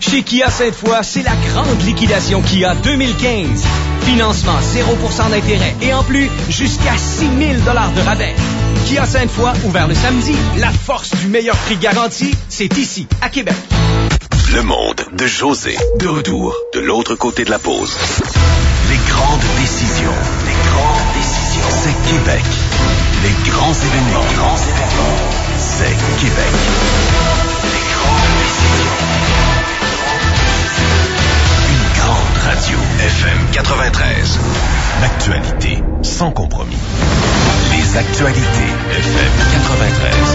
Chez Kia Sainte-Foy, c'est la grande liquidation Kia 2015. Financement 0% d'intérêt et en plus, jusqu'à 6 000 $ de rabais. Kia Sainte-Foy, ouvert le samedi. La force du meilleur prix garanti, c'est ici, à Québec. Le monde de José. De retour de l'autre côté de la pause. Les grandes décisions. C'est Québec. Les grands événements. C'est Québec. Les grandes décisions. Une grande radio. FM 93. L'actualité sans compromis. Les actualités. FM 93.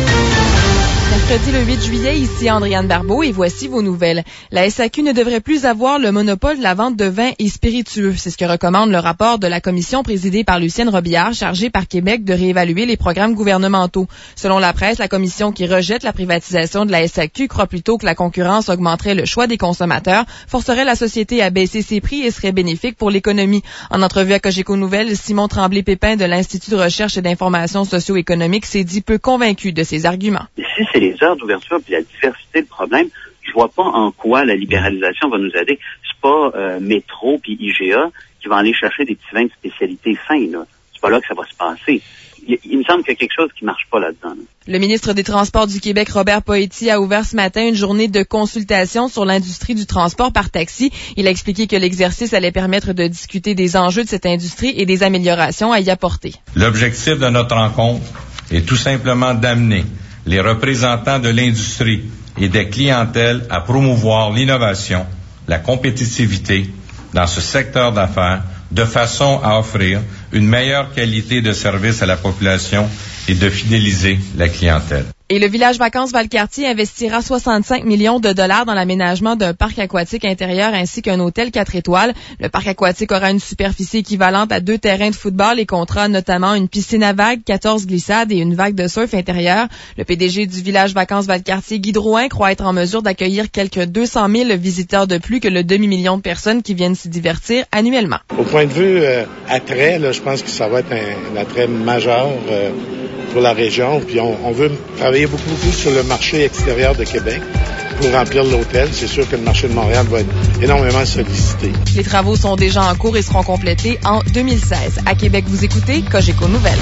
Mercredi le 8 juillet, ici Andréane Barbeau et voici vos nouvelles. La SAQ ne devrait plus avoir le monopole de la vente de vins et spiritueux. C'est ce que recommande le rapport de la commission présidée par Lucienne Robillard, chargée par Québec de réévaluer les programmes gouvernementaux. Selon la presse, la commission qui rejette la privatisation de la SAQ croit plutôt que la concurrence augmenterait le choix des consommateurs, forcerait la société à baisser ses prix et serait bénéfique pour l'économie. En entrevue à Cogeco Nouvelles, Simon Tremblay-Pépin de l'Institut de recherche et d'information socio-économique s'est dit peu convaincu de ses arguments. Ici, c'est les heures d'ouverture puis la diversité de problèmes. Je vois pas en quoi la libéralisation va nous aider. C'est pas Métro puis IGA qui vont aller chercher des petits vins de spécialité fins, là. C'est pas là que ça va se passer. Il me semble qu'il y a quelque chose qui marche pas là-dedans. Là. Le ministre des Transports du Québec, Robert Poetti, a ouvert ce matin une journée de consultation sur l'industrie du transport par taxi. Il a expliqué que l'exercice allait permettre de discuter des enjeux de cette industrie et des améliorations à y apporter. L'objectif de notre rencontre est tout simplement d'amener les représentants de l'industrie et des clientèles à promouvoir l'innovation, la compétitivité dans ce secteur d'affaires de façon à offrir une meilleure qualité de service à la population et de fidéliser la clientèle. Et le village vacances Valcartier investira 65 millions de dollars dans l'aménagement d'un parc aquatique intérieur ainsi qu'un hôtel 4 étoiles. Le parc aquatique aura une superficie équivalente à 2 terrains de football et comptera notamment une piscine à vagues, 14 glissades et une vague de surf intérieure. Le PDG du village vacances Valcartier, Guy Drouin, croit être en mesure d'accueillir quelques 200 000 visiteurs de plus que le demi-million de personnes qui viennent s'y divertir annuellement. Au point de vue attrait, là, je pense que ça va être un attrait majeur pour la région. Puis on veut travailler beaucoup sur le marché extérieur de Québec pour remplir l'hôtel. C'est sûr que le marché de Montréal va être énormément sollicité. Les travaux sont déjà en cours et seront complétés en 2016. À Québec, vous écoutez Cogeco Nouvelles.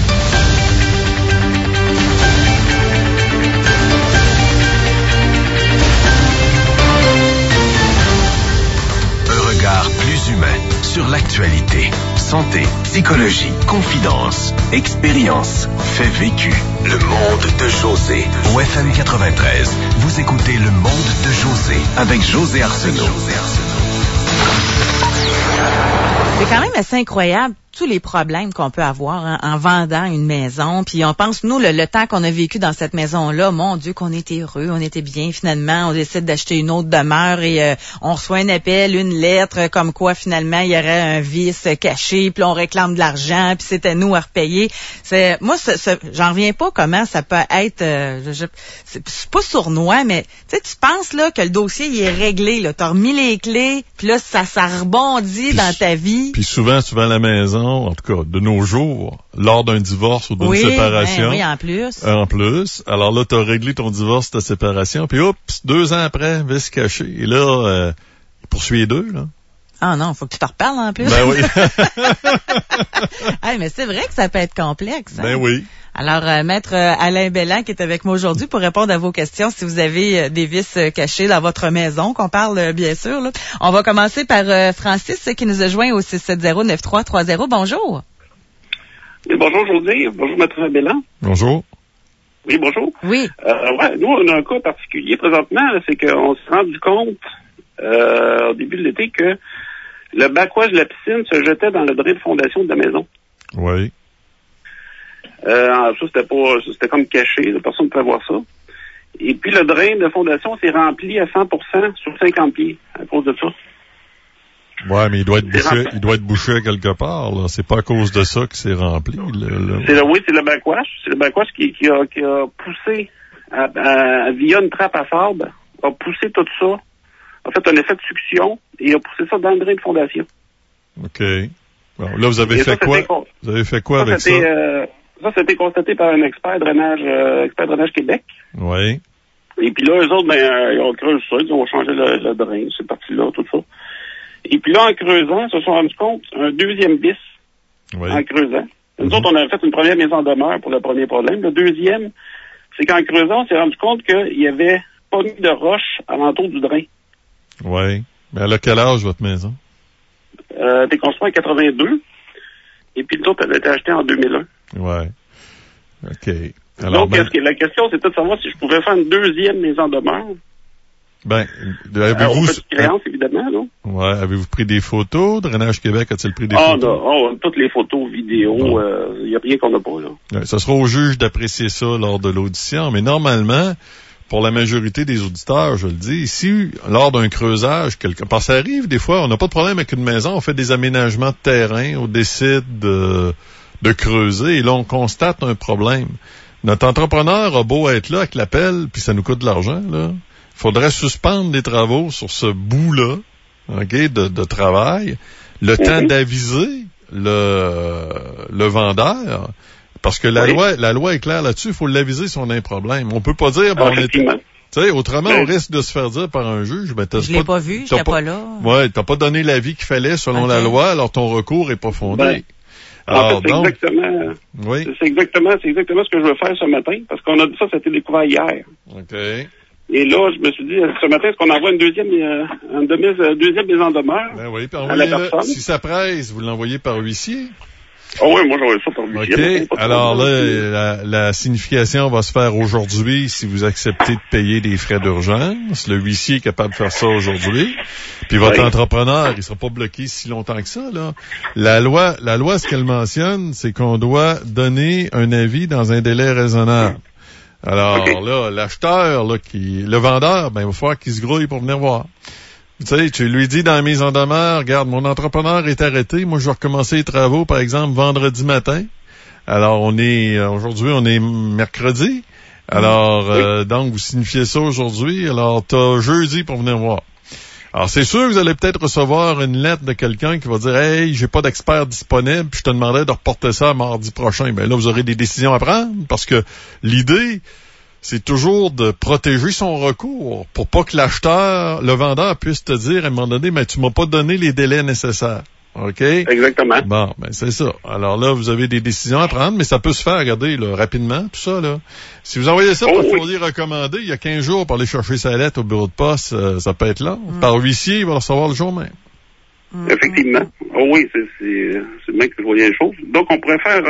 Un regard plus humain sur l'actualité. Santé, psychologie, confidence, expérience, fait vécu. Le monde de José. Au FM 93, vous écoutez Le monde de José avec José Arsenault. C'est quand même assez incroyable tous les problèmes qu'on peut avoir en vendant une maison. Puis on pense, nous, le temps qu'on a vécu dans cette maison-là, mon Dieu, qu'on était heureux, on était bien. Finalement, on décide d'acheter une autre demeure et on reçoit un appel, une lettre, comme quoi, finalement, il y aurait un vice caché, puis on réclame de l'argent, puis c'est à nous à repayer. Moi, j'en reviens pas comment ça peut être... c'est pas sournois, mais tu penses là que le dossier il est réglé. Là, t'as remis les clés, puis là, ça rebondit puis, dans ta vie. Puis souvent la maison, en tout cas, de nos jours, lors d'un divorce ou d'une séparation. Oui, en plus. En plus. Alors là, t'as réglé ton divorce, ta séparation, puis oups, 2 ans après, vice caché. Et là, il poursuit les deux, là. Ah non, faut que tu te reparles en plus. Ben oui. Hey, mais c'est vrai que ça peut être complexe. Hein? Ben oui. Alors, Maître Alain Belland qui est avec moi aujourd'hui pour répondre à vos questions si vous avez des vices cachés dans votre maison, qu'on parle bien sûr. Là. On va commencer par Francis qui nous a joint au 670-9330. Bonjour. Oui, bonjour José. Bonjour Maître Belland. Bonjour. Oui, bonjour. Oui. Nous, on a un cas particulier présentement, c'est qu'on s'est rendu compte au début de l'été que le backwash de la piscine se jetait dans le drain de fondation de la maison. Oui. Ça, c'était comme caché, personne ne pouvait voir ça. Et puis, le drain de fondation s'est rempli à 100% sur 50 pieds à cause de ça. Ouais, mais il doit être bouché quelque part, là. C'est pas à cause de ça que c'est rempli, Oui, c'est le backwash. C'est le backwash qui a poussé, via une trappe à sable, a poussé tout ça, a fait un effet de succion, et a poussé ça dans le drain de fondation. OK. Bon, là, vous avez fait quoi? Vous avez fait quoi avec ça? Ça, c'était constaté par un expert drainage Québec. Oui. Et puis là, eux autres, ils ont creusé ça, ils ont changé le drain, c'est parti là, tout ça. Et puis là, en creusant, ils se sont rendus compte, un deuxième bis, en creusant. Nous autres, on avait fait une première mise en demeure pour le premier problème. Le deuxième, c'est qu'en creusant, on s'est rendu compte qu'il y avait pas mis de roche alentour du drain. Oui. Mais elle a quel âge, votre maison? T'es construit en 82. Et puis l'autre, elle a été achetée en 2001. Oui. OK. Alors, donc, la question, c'était de savoir si je pouvais faire une deuxième mise en demeure. Avez-vous... petite créance, évidemment, non? Ouais. Avez-vous pris des photos? Drainage Québec a-t-il pris des photos? Toutes les photos, vidéos, il n'y a rien qu'on n'a pas, là. Ouais, ça sera au juge d'apprécier ça lors de l'audition, mais normalement, pour la majorité des auditeurs, je le dis, si, lors d'un creusage, parce que ça arrive des fois, on n'a pas de problème avec une maison, on fait des aménagements de terrain, on décide de creuser, et là, on constate un problème. Notre entrepreneur a beau être là avec l'appel, puis ça nous coûte de l'argent, là. Faudrait suspendre les travaux sur ce bout-là, OK, de travail, le temps d'aviser le vendeur, parce que la loi est claire là-dessus, il faut l'aviser si on a un problème. On peut pas dire, autrement, on risque de se faire dire par un juge, je l'ai pas vu, j'étais pas là. Ouais, t'as pas donné l'avis qu'il fallait selon la loi, alors ton recours est pas fondé. Alors, c'est exactement ce que je veux faire ce matin, parce qu'on a dit ça a été découvert hier. OK. Et là, je me suis dit, ce matin, est-ce qu'on envoie une deuxième mise en demeure oui, à la personne? Si ça presse, vous l'envoyez par huissier? Oui, moi, j'envoie ça par huissier. OK. Alors là, la signification va se faire aujourd'hui si vous acceptez de payer des frais d'urgence. Le huissier est capable de faire ça aujourd'hui. Puis votre entrepreneur, il sera pas bloqué si longtemps que ça, là. La loi, ce qu'elle mentionne, c'est qu'on doit donner un avis dans un délai raisonnable. Alors là, l'acheteur, le vendeur, il va falloir qu'il se grouille pour venir voir. Tu sais, tu lui dis dans la mise en demeure, regarde, mon entrepreneur est arrêté, moi je vais recommencer les travaux, par exemple, vendredi matin. Alors aujourd'hui, on est mercredi. Alors, donc, vous signifiez ça aujourd'hui, alors t'as jeudi pour venir voir. Alors, c'est sûr que vous allez peut-être recevoir une lettre de quelqu'un qui va dire « Hey, j'ai pas d'expert disponible, puis je te demandais de reporter ça à mardi prochain. » Ben là, vous aurez des décisions à prendre, parce que l'idée, c'est toujours de protéger son recours pour pas que le vendeur puisse te dire à un moment donné « Mais tu m'as pas donné les délais nécessaires. » OK? Exactement. Bon, c'est ça. Alors là, vous avez des décisions à prendre, mais ça peut se faire, regardez, là, rapidement, tout ça, là. Si vous envoyez ça par courrier recommandé, il y a 15 jours pour aller chercher sa lettre au bureau de poste, ça peut être là. Par huissier, il va le recevoir le jour même. Effectivement. Oui, c'est bien que je voyais les choses. Donc, on pourrait faire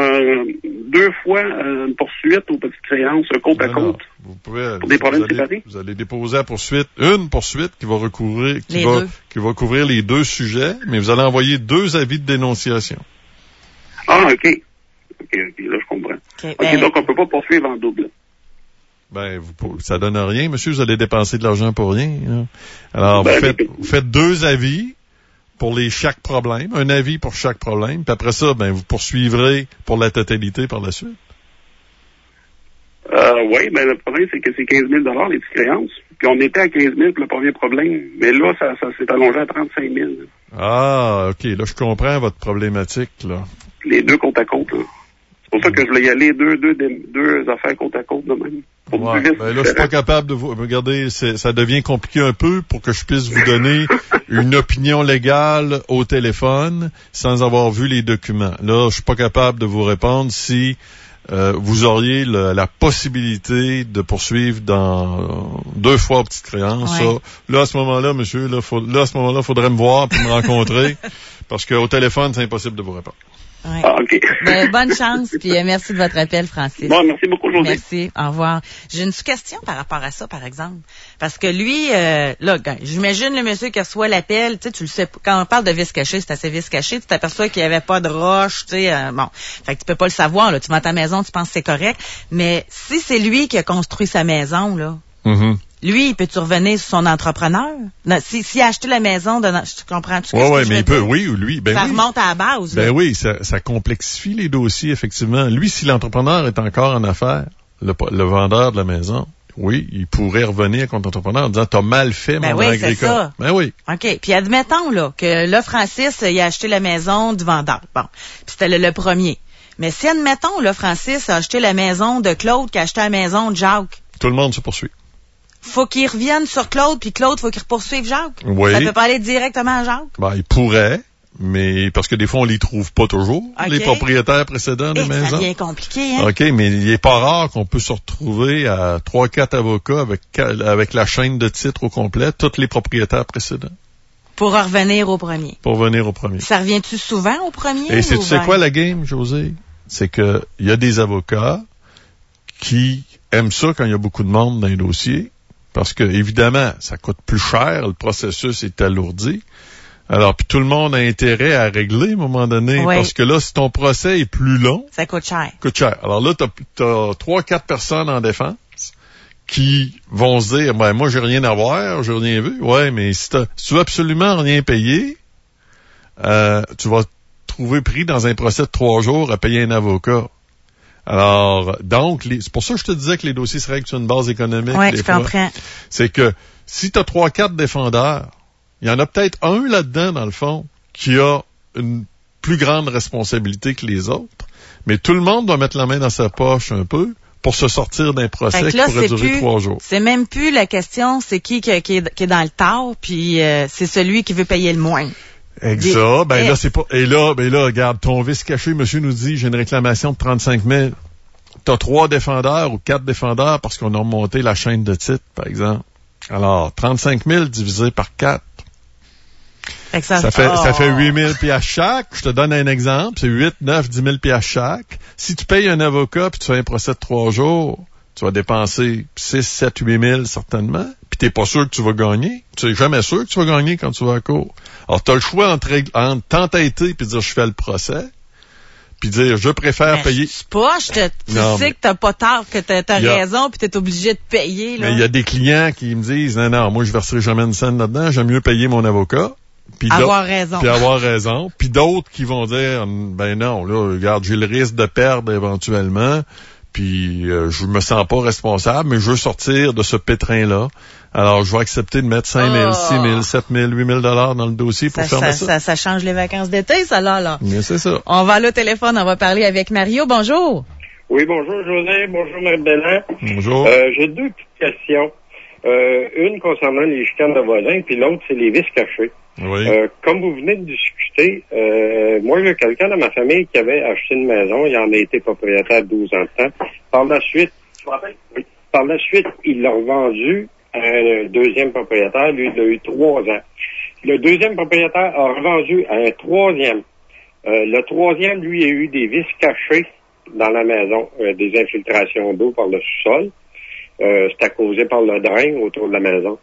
2 fois une poursuite aux petites créances, côte à côte. Vous pouvez, pour des problèmes séparés. Vous allez déposer une poursuite qui va couvrir les 2 sujets, mais vous allez envoyer 2 avis de dénonciation. Ah, OK. OK, là, je comprends. Donc, on peut pas poursuivre en double. Ça donne rien, monsieur, vous allez dépenser de l'argent pour rien. Hein. Alors, vous faites 2 avis pour chaque problème, un avis pour chaque problème, puis après ça, vous poursuivrez pour la totalité par la suite. Oui, le problème, c'est que c'est 15 000 les petites créances. Puis on était à 15 000 pour le premier problème. Mais là, ça s'est allongé à 35 000. Ah, OK. Là, je comprends votre problématique, là. Les 2 côte à côte, là. C'est pour ça que je voulais y aller deux affaires côte à côte de même. Là, je suis pas capable de vous... Regardez, ça devient compliqué un peu pour que je puisse vous donner une opinion légale au téléphone sans avoir vu les documents. Là, je suis pas capable de vous répondre si vous auriez la possibilité de poursuivre dans 2 fois aux petites créances. Ouais. Là, à ce moment-là, monsieur, faudrait me voir puis me rencontrer parce qu'au téléphone, c'est impossible de vous répondre. Ouais. Ah, OK. Bonne chance, puis merci de votre appel, Francis. Bon, merci beaucoup, José. Merci, au revoir. J'ai une question par rapport à ça, par exemple. Parce que lui, j'imagine le monsieur qui reçoit l'appel, tu le sais, quand on parle de vis caché, c'est assez vis caché, tu t'aperçois qu'il n'y avait pas de roche, fait que tu peux pas le savoir, là. Tu vas à ta maison, tu penses que c'est correct. Mais si c'est lui qui a construit sa maison, là, lui, peut-tu revenir sur son entrepreneur? S'il a acheté la maison, tu comprends? Oui, mais il peut, oui, ou lui. Ça remonte à la base. Oui, ça complexifie les dossiers, effectivement. Lui, si l'entrepreneur est encore en affaires, le vendeur de la maison, oui, il pourrait revenir contre l'entrepreneur en disant, t'as mal fait mon agricole. C'est ça. Oui. OK. Puis admettons, là, que là, Francis, il a acheté la maison du vendeur. Bon. Puis c'était le premier. Mais si, admettons, là, Francis a acheté la maison de Claude qui a acheté la maison de Jacques. Tout le monde se poursuit. faut qu'il revienne sur Claude, puis Claude, faut qu'il poursuive Jacques. Oui. Ça peut pas aller directement à Jacques? Ben, il pourrait, mais parce que des fois, on les trouve pas toujours, les propriétaires précédents des maisons. Ça devient compliqué, hein? OK, mais il est pas rare qu'on peut se retrouver à 3-4 avocats avec la chaîne de titres au complet, tous les propriétaires précédents. Pour revenir au premier. Pour venir au premier. Ça revient-tu souvent au premier? Et tu sais quoi la game, José? C'est que il y a des avocats qui aiment ça quand il y a beaucoup de monde dans les dossiers, parce que, évidemment, ça coûte plus cher, le processus est alourdi. Alors, puis tout le monde a intérêt à régler à un moment donné, parce que là, si ton procès est plus long... Ça coûte cher. Alors là, t'as 3-4 personnes en défense qui vont se dire, ben moi, j'ai rien à voir, j'ai rien vu. Ouais, mais si tu veux absolument rien payer, tu vas te trouver pris dans un procès de 3 jours à payer un avocat. Alors, donc, c'est pour ça que je te disais que les dossiers se règlent sur une base économique. Oui, je comprends. C'est que si tu as 3-4 défendeurs, il y en a peut-être un là-dedans, dans le fond, qui a une plus grande responsabilité que les autres, mais tout le monde doit mettre la main dans sa poche un peu pour se sortir d'un procès qui pourrait durer 3 jours. C'est même plus la question, c'est qui est dans le tort, puis c'est celui qui veut payer le moins. Exact. Ben là, c'est pas. Et là, regarde, ton vice caché, monsieur nous dit, j'ai une réclamation de 35 000. T'as 3 défendeurs ou 4 défendeurs parce qu'on a remonté la chaîne de titres, par exemple. Alors, 35 000 divisé par 4. Ça fait 8 000 piastres chaque. Je te donne un exemple. C'est 8, 9, 10 000 piastres chaque. Si tu payes un avocat puis tu fais un procès de 3 jours, tu vas dépenser 6, 7, 8 000 certainement. Puis t'es pas sûr que tu vas gagner. Tu es jamais sûr que tu vas gagner quand tu vas à cour. Alors, t'as le choix entre t'entêter puis dire je fais le procès, puis dire je préfère payer. Tu sais que t'as pas tort, que t'as raison, puis t'es obligé de payer. Là. Mais il y a des clients qui me disent non, moi je verserai jamais une scène là-dedans, j'aime mieux payer mon avocat. Puis avoir raison. Puis d'autres qui vont dire ben non, là, regarde, j'ai le risque de perdre éventuellement. Puis je me sens pas responsable, mais je veux sortir de ce pétrin-là. Alors, je vais accepter de mettre 5 000, 6 000, 7 000, 8 000 $ dans le dossier pour fermer ça. Ça change les vacances d'été, ça, là. Mais c'est ça. On va aller au téléphone, on va parler avec Mario. Bonjour. Oui, bonjour, José. Bonjour, Mme Belland. Bonjour. J'ai 2 petites questions. Une concernant les chicanes de voisins, puis l'autre, c'est les vices cachés. Oui. Comme vous venez de discuter, moi, il y a quelqu'un dans ma famille qui avait acheté une maison. Il en a été propriétaire 12 ans de temps. Par la suite, il l'a revendu à un deuxième propriétaire. Lui, il a eu 3 ans. Le deuxième propriétaire a revendu à un troisième. Le troisième, lui, a eu des vices cachés dans la maison, des infiltrations d'eau par le sous-sol. C'était causé par le drain autour de la maison.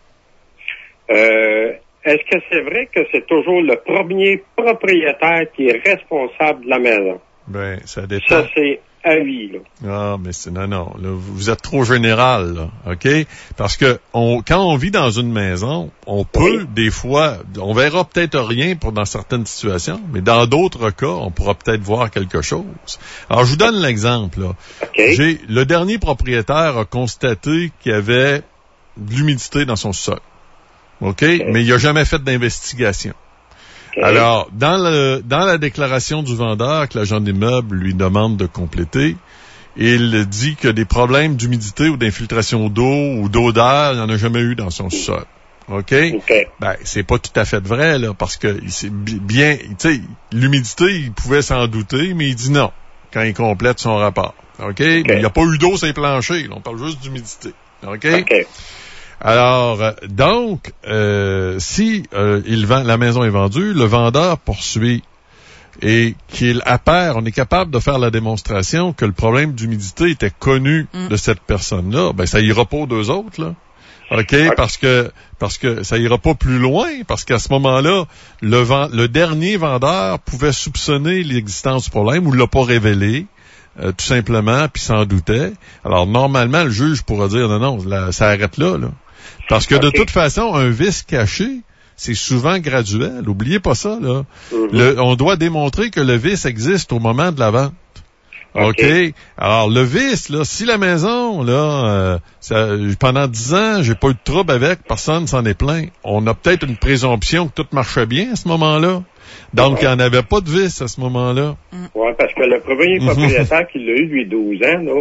Est-ce que c'est vrai que c'est toujours le premier propriétaire qui est responsable de la maison? Ben, ça dépend. Ça, c'est à lui, là. Ah, mais non. Là, vous êtes trop général, là. OK? Parce que quand on vit dans une maison, on peut, des fois, on verra peut-être rien dans certaines situations, mais dans d'autres cas, on pourra peut-être voir quelque chose. Alors, je vous donne l'exemple, là. Okay. Le dernier propriétaire a constaté qu'il y avait de l'humidité dans son sol. OK? Mais il n'a jamais fait d'investigation. Okay. Alors, dans la déclaration du vendeur que l'agent d'immeuble lui demande de compléter, il dit que des problèmes d'humidité ou d'infiltration d'eau ou d'odeur, il n'y en a jamais eu dans son sol. OK? Ben, c'est pas tout à fait vrai, là, parce que c'est bien, tu sais, l'humidité, il pouvait s'en douter, mais il dit non quand il complète son rapport. OK? Mais il n'y a pas eu d'eau sur les planchers, là, on parle juste d'humidité. OK? Alors, donc, si la maison est vendue, le vendeur poursuit et qu'il apparaît, on est capable de faire la démonstration que le problème d'humidité était connu de cette personne-là, ben ça ira pas aux 2 autres, là. OK? Parce que ça ira pas plus loin, parce qu'à ce moment-là, le dernier vendeur pouvait soupçonner l'existence du problème ou l'a pas révélé. Tout simplement, puis s'en doutait. Alors, normalement, le juge pourra dire non, ça arrête là. Parce que de toute façon, un vice caché, c'est souvent graduel. N'oubliez pas ça, là. On doit démontrer que le vice existe au moment de la vente. OK? Alors, le vice, là, si la maison, là, pendant 10 ans, j'ai pas eu de trouble avec, personne s'en est plaint. On a peut-être une présomption que tout marchait bien à ce moment-là. Donc, il n'y en avait pas de vice à ce moment-là. Oui, parce que le premier propriétaire qui l'a eu, lui, 12 ans, là,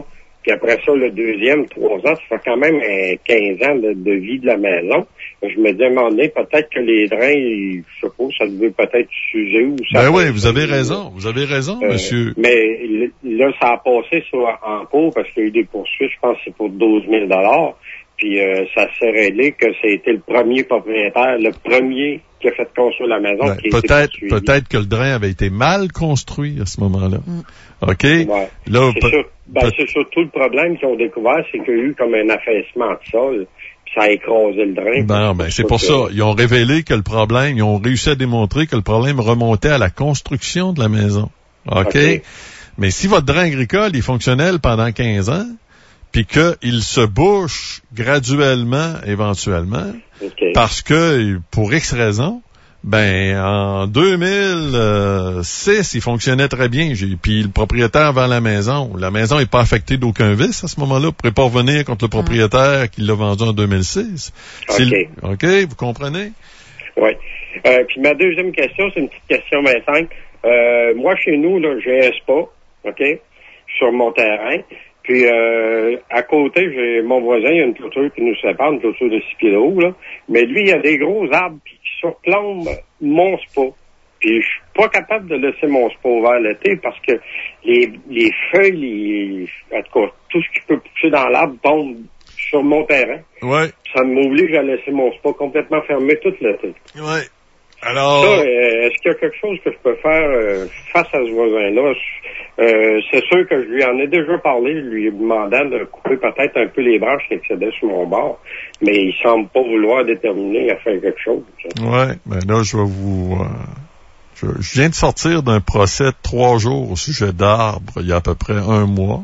Puis après ça, le deuxième, 3 ans, ça fait quand même 15 ans de vie de la maison. Je me dis à un moment donné, peut-être que les drains, je sais pas, ça devait peut-être s'user ou ça. Ben oui, vous avez raison, monsieur. Mais là, ça a passé en cours parce qu'il y a eu des poursuites, je pense que c'est pour 12 000 $. Puis ça s'est révélé que c'était le premier propriétaire, le premier qui a fait construire la maison. Peut-être que le drain avait été mal construit à ce moment-là. OK? Ouais. Là, c'est surtout le problème qu'ils ont découvert, c'est qu'il y a eu comme un affaissement de sol, puis ça a écrasé le drain. C'est pour ça. Ils ont révélé que le problème, ils ont réussi à démontrer que le problème remontait à la construction de la maison. OK? Mais si votre drain agricole est fonctionnel pendant 15 ans, puis qu'il se bouche graduellement, éventuellement, parce que, pour X raisons, en 2006, il fonctionnait très bien. Puis le propriétaire vend la maison. La maison n'est pas affectée d'aucun vice à ce moment-là. Vous ne pourrez pas revenir contre le propriétaire qui l'a vendu en 2006. OK, vous comprenez? Oui. Puis ma deuxième question, c'est une petite question bien simple. Moi, chez nous, là, j'ai un spa, OK, sur mon terrain. Puis à côté, j'ai mon voisin, il y a une clôture qui nous sépare, une clôture de 6 pieds de haut, là. Mais lui, il y a des gros arbres qui surplombent mon spa. Puis je suis pas capable de laisser mon spa ouvert l'été parce que les feuilles, en tout cas, tout ce qui peut pousser dans l'arbre tombe sur mon terrain. Ouais. Ça m'oblige à laisser mon spa complètement fermé tout l'été. Ouais. Alors. Ça, est-ce qu'il y a quelque chose que je peux faire face à ce voisin-là? C'est sûr que je lui en ai déjà parlé, je lui ai demandé de couper peut-être un peu les branches qui excédaient sur mon bord, mais il semble pas vouloir déterminer à faire quelque chose. Ouais, là, je vais vous... je viens de sortir d'un procès de 3 jours au sujet d'arbres il y a à peu près 1 mois.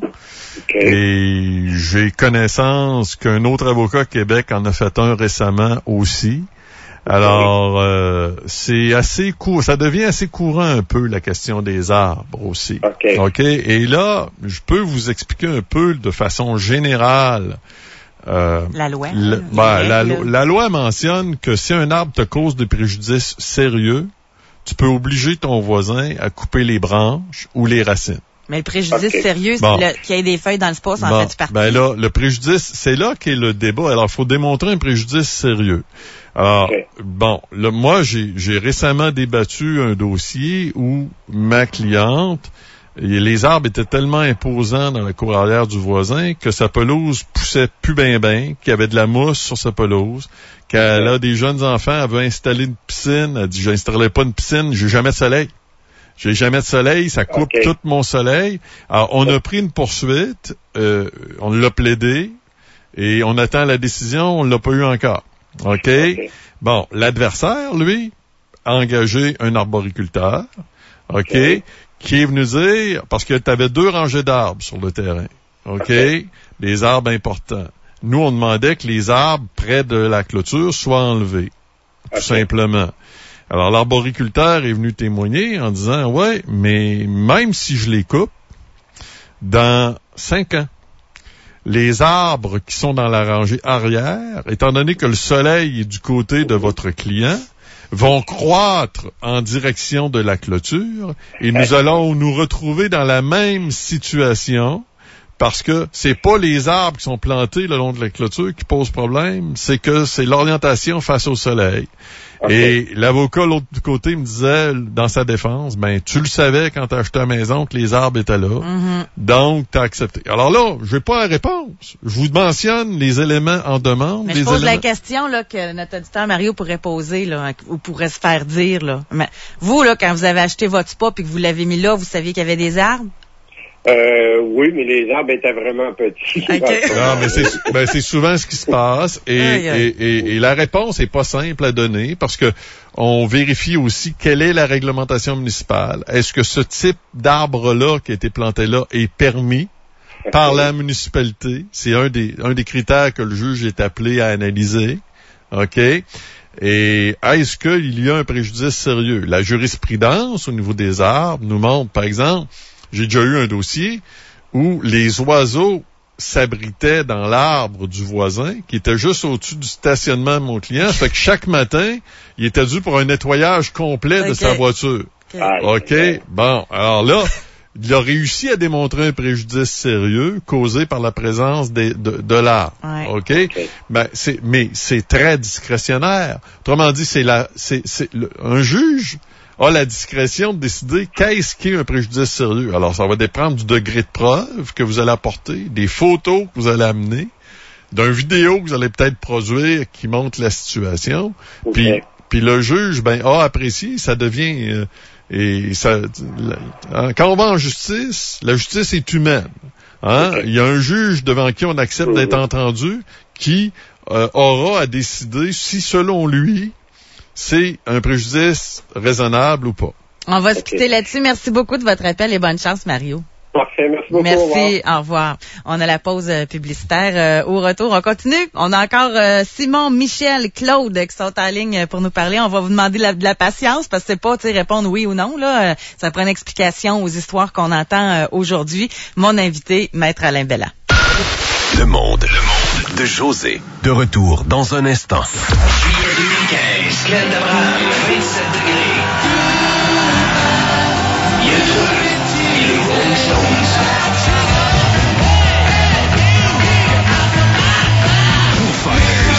Et j'ai connaissance qu'un autre avocat à Québec en a fait un récemment aussi. Alors, c'est assez ça devient assez courant un peu, la question des arbres aussi. OK? Et là, je peux vous expliquer un peu de façon générale. La loi. La loi mentionne que si un arbre te cause des préjudices sérieux, tu peux obliger ton voisin à couper les branches ou les racines. Mais le préjudice sérieux, c'est qu'il y ait des feuilles dans le spa, ça en fait partie. Là, le préjudice, c'est là qu'est le débat. Alors, il faut démontrer un préjudice sérieux. Alors, moi, j'ai récemment débattu un dossier où ma cliente, les arbres étaient tellement imposants dans la cour arrière du voisin que sa pelouse poussait plus ben, qu'il y avait de la mousse sur sa pelouse, qu'elle a des jeunes enfants, elle veut installer une piscine, elle dit, j'installerai pas une piscine, j'ai jamais de soleil. J'ai jamais de soleil, ça coupe tout mon soleil. Alors, on a pris une poursuite, on l'a plaidé, et on attend la décision, on l'a pas eu encore. OK? Bon, l'adversaire, lui, a engagé un arboriculteur, OK? Qui est venu dire, parce que tu avais 2 rangées d'arbres sur le terrain, OK? Des arbres importants. Nous, on demandait que les arbres près de la clôture soient enlevés, tout simplement. Alors, l'arboriculteur est venu témoigner en disant, ouais, mais même si je les coupe, dans 5 ans, les arbres qui sont dans la rangée arrière, étant donné que le soleil est du côté de votre client, vont croître en direction de la clôture et nous allons nous retrouver dans la même situation parce que c'est pas les arbres qui sont plantés le long de la clôture qui posent problème, c'est que c'est l'orientation face au soleil. Et l'avocat, l'autre côté, me disait, dans sa défense, tu le savais quand t'as acheté la maison que les arbres étaient là. Donc, t'as accepté. Alors là, j'ai pas la réponse. Je vous mentionne les éléments en demande. Mais je pose la question, là, que notre auditeur Mario pourrait poser, là, ou pourrait se faire dire, là. Mais vous, là, quand vous avez acheté votre spa puis que vous l'avez mis là, vous saviez qu'il y avait des arbres? Oui, mais les arbres étaient vraiment petits. Non, mais c'est souvent ce qui se passe et la réponse est pas simple à donner parce que on vérifie aussi quelle est la réglementation municipale. Est-ce que ce type d'arbre-là qui a été planté là est permis par la municipalité? C'est un des critères que le juge est appelé à analyser. OK? Et est-ce qu'il y a un préjudice sérieux? La jurisprudence au niveau des arbres nous montre, par exemple, j'ai déjà eu un dossier où les oiseaux s'abritaient dans l'arbre du voisin, qui était juste au-dessus du stationnement de mon client. Ça fait que chaque matin, il était dû pour un nettoyage complet de sa voiture. OK? Bon, alors là, il a réussi à démontrer un préjudice sérieux causé par la présence de l'arme. Ouais. OK? Ben, mais c'est très discrétionnaire. Autrement dit, un juge a la discrétion de décider qu'est-ce qui est un préjudice sérieux. Alors, ça va dépendre du degré de preuve que vous allez apporter, des photos que vous allez amener, d'un vidéo que vous allez peut-être produire qui montre la situation. Okay. Puis le juge, a apprécié, ça devient... quand on va en justice, la justice est humaine. Hein? Okay. Il y a un juge devant qui on accepte d'être entendu qui aura à décider si, selon lui, c'est un préjudice raisonnable ou pas. On va se quitter là-dessus. Merci beaucoup de votre appel et bonne chance, Mario. Parfait, merci beaucoup. Merci, au revoir. On a la pause publicitaire. Au retour, on continue. On a encore Simon, Michel, Claude qui sont en ligne pour nous parler. On va vous demander de la patience parce que c'est pas répondre oui ou non. Là, ça prend une explication aux histoires qu'on entend aujourd'hui. Mon invité, Maître Alain Belland. Le monde de José. De retour dans un instant. Juillet 2015, Glen d'Abraham, 27 degrés. YouTube et les Rolling Stones. Foo Fighters.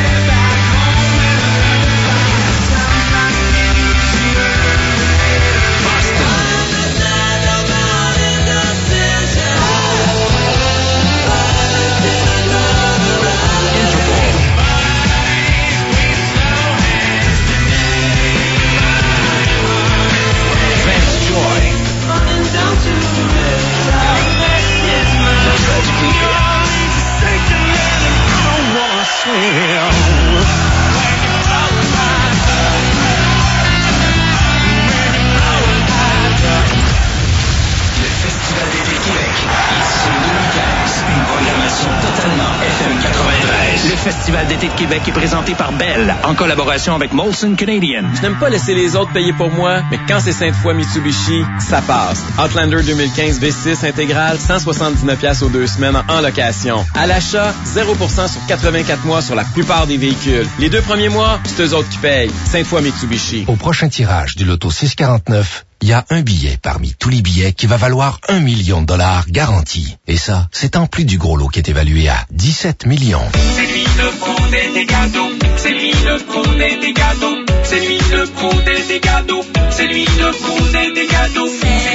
Le Festival d'été de Québec est présenté par Bell, en collaboration avec Molson Canadian. Je n'aime pas laisser les autres payer pour moi, mais quand c'est Sainte-Foy Mitsubishi, ça passe. Outlander 2015 V6 intégral, 179$ aux 2 semaines en location. À l'achat, 0% sur 84 mois sur la plupart des véhicules. Les 2 premiers mois, c'est eux autres qui payent. Sainte-Foy Mitsubishi. Au prochain tirage du loto 649, il y a un billet parmi tous les billets qui va valoir $1 million garanti. Et ça, c'est en plus du gros lot qui est évalué à 17 millions. C'est lui le pro des gâteaux. C'est lui le pro des gâteaux. C'est lui le pro des gâteaux. C'est lui le pro des gâteaux.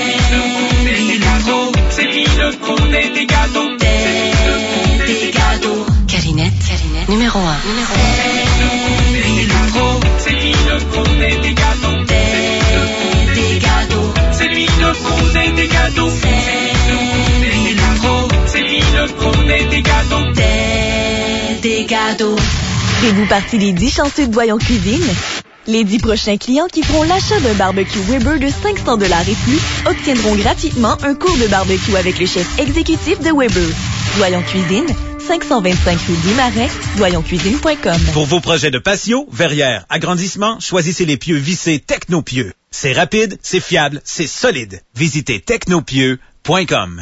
C'est lui le pro des gâteaux. Des gâteaux. Carinette, numéro 1. C'est lui le pro des gâteaux. C'est lui le pro des gâteaux. C'est lui le pro des gâteaux. Des gâteaux. Faites-vous partie des 10 chanceux de Doyon Cuisine? Les 10 prochains clients qui feront l'achat d'un barbecue Weber de $500 et plus obtiendront gratuitement un cours de barbecue avec le chef exécutif de Weber. Doyon Cuisine, 525 rue des Marais, doyoncuisine.com. Pour vos projets de patio, verrière, agrandissement, choisissez les pieux vissés Technopieux. C'est rapide, c'est fiable, c'est solide. Visitez technopieux.com.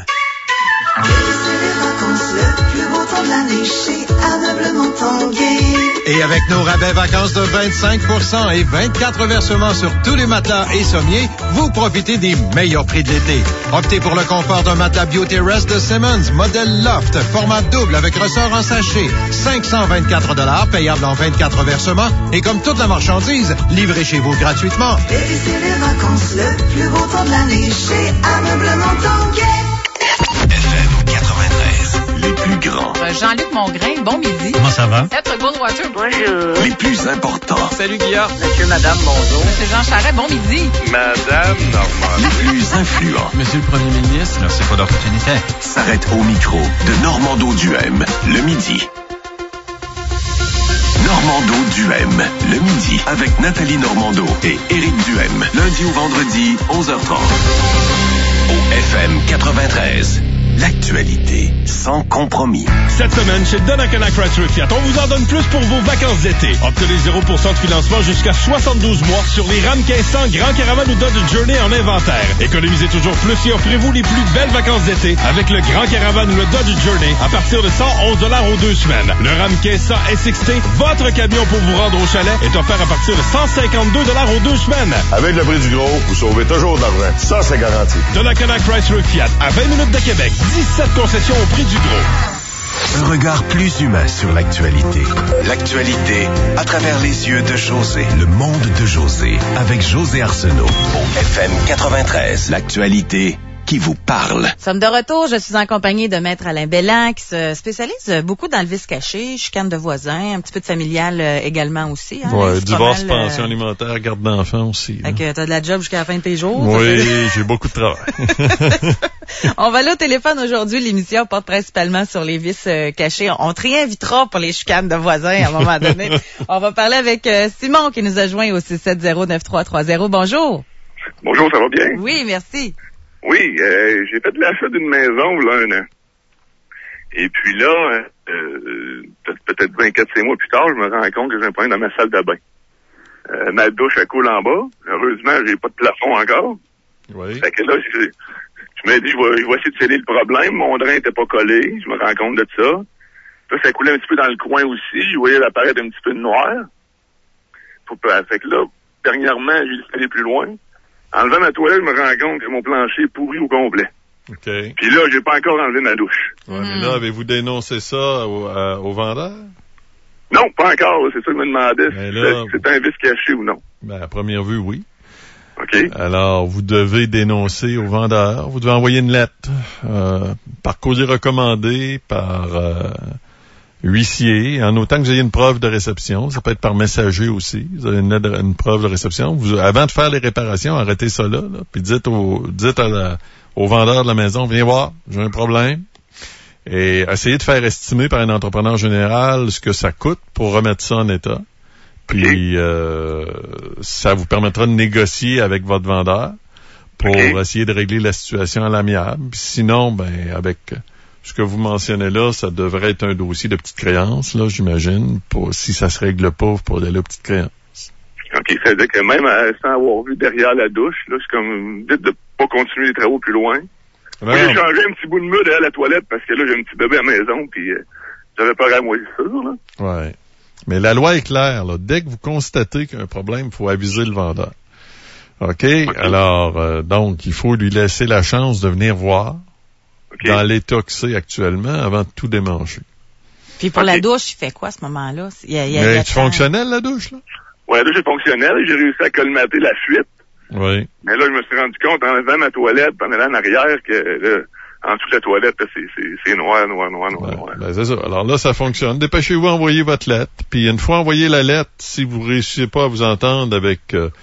Et avec nos rabais vacances de 25% et 24 versements sur tous les matelas et sommiers, vous profitez des meilleurs prix de l'été. Optez pour le confort d'un matelas BioTerrace de Simmons, modèle Loft, format double avec ressort en sachet. $524, payable en 24 versements. Et comme toute la marchandise, livré chez vous gratuitement. Et c'est les vacances, le plus beau temps de l'année chez Ameublement Tanguay. FM 93, les plus grands. Jean-Luc Mongrain, bon midi. Comment ça va? Maître Goldwater. Bonjour. Les plus importants. Salut Guillaume. Monsieur, madame, bonjour. Monsieur Jean Charest, bon midi. Madame Normand. Les plus influents. Monsieur le Premier ministre, c'est pas d'opportunité. S'arrête au micro de Normando Duhem, le midi. Normando Duhem, le midi, avec Nathalie Normando et Éric Duhem, lundi au vendredi, 11h30. Au FM 93. L'actualité sans compromis. Cette semaine, chez Donnacona Chrysler Fiat, on vous en donne plus pour vos vacances d'été. Obtenez 0% de financement jusqu'à 72 mois sur les Ram 1500 Grand Caravan ou Dodge Journey en inventaire. Économisez toujours plus et offrez-vous les plus belles vacances d'été avec le Grand Caravan ou le Dodge Journey à partir de 111 $ aux 2 semaines. Le Ram 1500 SXT, votre camion pour vous rendre au chalet, est offert à partir de 152 $ aux 2 semaines. Avec le prix du gros, vous sauvez toujours de l'argent. Ça, c'est garanti. Donnacona Chrysler Fiat, à 20 minutes de Québec. 17 concessions au prix du gros. Un regard plus humain sur l'actualité. L'actualité à travers les yeux de José. Le monde de José avec José Arsenault au FM 93. L'actualité qui vous parle. Nous sommes de retour. Je suis en compagnie de Maître Alain Belland qui se spécialise beaucoup dans le vice caché, chicane de voisins, un petit peu de familial également aussi. Hein, ouais, divorce, pension alimentaire, garde d'enfants aussi. Fait que t'as de la job jusqu'à la fin de tes jours. Oui, j'ai beaucoup de travail. On va aller au téléphone aujourd'hui. L'émission porte principalement sur les vices cachés. On te réinvitera pour les chicanes de voisins à un moment donné. On va parler avec Simon qui nous a joint au 670-9330. Bonjour. Bonjour, ça va bien? Oui, merci. Oui, j'ai fait l'achat d'une maison il y a 1 an. Et puis là, peut-être 24 mois plus tard, je me rends compte que j'ai un problème dans ma salle de bain. Ma douche, elle coule en bas. Heureusement, j'ai pas de plafond encore. Oui. Fait que là, je me dis, je vais essayer de sceller le problème. Mon drain était pas collé. Je me rends compte de ça. Là, ça coulait un petit peu dans le coin aussi. Je voyais l'apparaître un petit peu de noir. Fait que là, dernièrement, j'ai allé plus loin. En enlevant ma toilette, je me rends compte que mon plancher est pourri au complet. OK. Puis là, j'ai pas encore enlevé ma douche. Ouais, mais là, avez-vous dénoncé ça au vendeur? Non, pas encore. C'est ça que je me demandais. Si c'est un vice caché ou non. Ben, à première vue, oui. OK. Alors, vous devez dénoncer au vendeur. Vous devez envoyer une lettre par courrier recommandé, par huissier, en autant que vous ayez une preuve de réception. Ça peut être par messager aussi. Vous avez une preuve de réception. Avant de faire les réparations, arrêtez ça là puis dites au vendeur de la maison, viens voir, j'ai un problème. Et essayez de faire estimer par un entrepreneur général ce que ça coûte pour remettre ça en état. Puis ça vous permettra de négocier avec votre vendeur pour essayer de régler la situation à l'amiable. Puis sinon, ben avec ce que vous mentionnez là, ça devrait être un dossier de petite créance, là, j'imagine. Si ça se règle pas, pour aller à la petite créance. OK, ça veut dire que même sans avoir vu derrière la douche, là, c'est comme dites de pas continuer les travaux plus loin. Moi, j'ai changé un petit bout de mur derrière la toilette parce que là, j'ai un petit bébé à la maison, puis j'avais peur à la moisissure, là. Ouais. Mais la loi est claire, là. Dès que vous constatez qu'il y a un problème, il faut aviser le vendeur. OK? Alors, donc, il faut lui laisser la chance de venir voir dans l'état que c'est actuellement avant de tout démancher. Puis pour la douche, il fait quoi à ce moment-là? Mais tu fonctionnelle, la douche, là? Oui, la douche est fonctionnelle. J'ai réussi à colmater la fuite. Oui. Mais là, je me suis rendu compte, en levant ma toilette, en allant en arrière, que là, en dessous de la toilette, c'est noir. Ben, c'est ça. Alors là, ça fonctionne. Dépêchez-vous, envoyez votre lettre. Puis une fois envoyé la lettre, si vous réussissez pas à vous entendre avec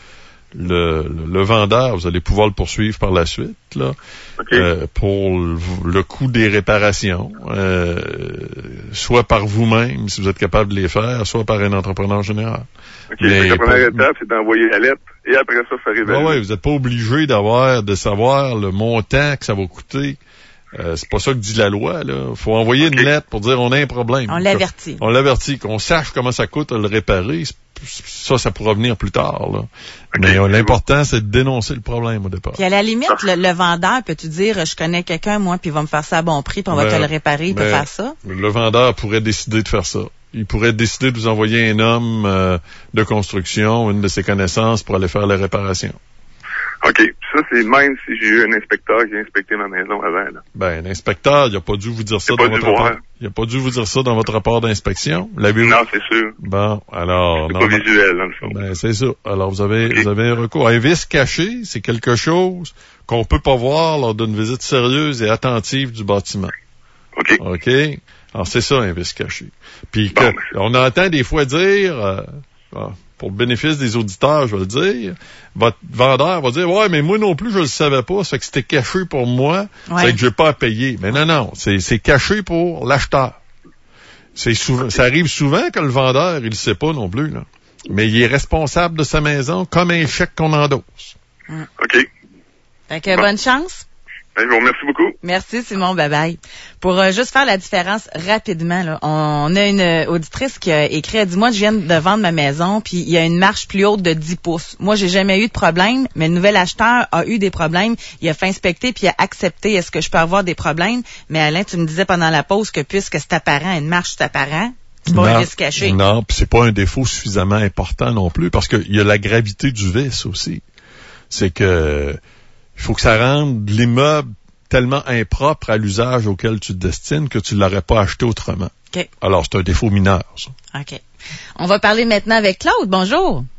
le vendeur, vous allez pouvoir le poursuivre par la suite, là, pour le coût des réparations, soit par vous-même, si vous êtes capable de les faire, soit par un entrepreneur général. OK, la première étape, c'est d'envoyer la lettre, et après ça, faire évaluer. Oui, vous n'êtes pas obligé de savoir le montant que ça va coûter. C'est pas ça que dit la loi, là. Faut envoyer une lettre pour dire on a un problème. On l'avertit. On l'avertit, qu'on sache comment ça coûte à le réparer. Ça pourra venir plus tard, là. Mais l'important, c'est de dénoncer le problème au départ. Puis à la limite, le vendeur peut-tu dire je connais quelqu'un, moi, puis il va me faire ça à bon prix, puis on va te le réparer, il peut faire ça? Le vendeur pourrait décider de faire ça. Il pourrait décider de vous envoyer un homme de construction, une de ses connaissances, pour aller faire la réparation. OK. Ça, c'est même si j'ai eu un inspecteur qui a inspecté ma maison avant, là. Ben, l'inspecteur, il n'a pas dû vous dire ça dans votre rapport. Il n'a pas dû vous dire ça dans votre rapport d'inspection. L'avez-vous? Non, c'est sûr. Bon, alors. C'est pas visuel, dans le fond. Ben, c'est ça. Alors, vous avez un recours. Un vice caché, c'est quelque chose qu'on peut pas voir lors d'une visite sérieuse et attentive du bâtiment. OK. OK? Alors, c'est ça, un vice caché. Puis, on entend des fois dire, pour le bénéfice des auditeurs, je vais le dire, votre vendeur va dire, ouais, mais moi non plus, je le savais pas, ça fait que c'était caché pour moi, ça fait que j'ai pas à payer. Mais non, c'est caché pour l'acheteur. Ça arrive souvent que le vendeur, il le sait pas non plus, là. Mais il est responsable de sa maison comme un chèque qu'on endosse. OK. Fait que bonne chance. Je vous remercie beaucoup. Merci, Simon. Bye-bye. Pour juste faire la différence rapidement, là, on a une auditrice qui a écrit, elle dit, moi, je viens de vendre ma maison, puis il y a une marche plus haute de 10 pouces. Moi, j'ai jamais eu de problème, mais le nouvel acheteur a eu des problèmes. Il a fait inspecter, puis il a accepté. Est-ce que je peux avoir des problèmes? Mais Alain, tu me disais pendant la pause que puisque c'est apparent, une marche, c'est apparent, c'est pas un vice caché. Non, puis c'est pas un défaut suffisamment important non plus, parce qu'il y a la gravité du vice aussi. C'est que il faut que ça rende l'immeuble tellement impropre à l'usage auquel tu te destines que tu ne l'aurais pas acheté autrement. Okay. Alors, c'est un défaut mineur, ça. OK. On va parler maintenant avec Claude. Bonjour.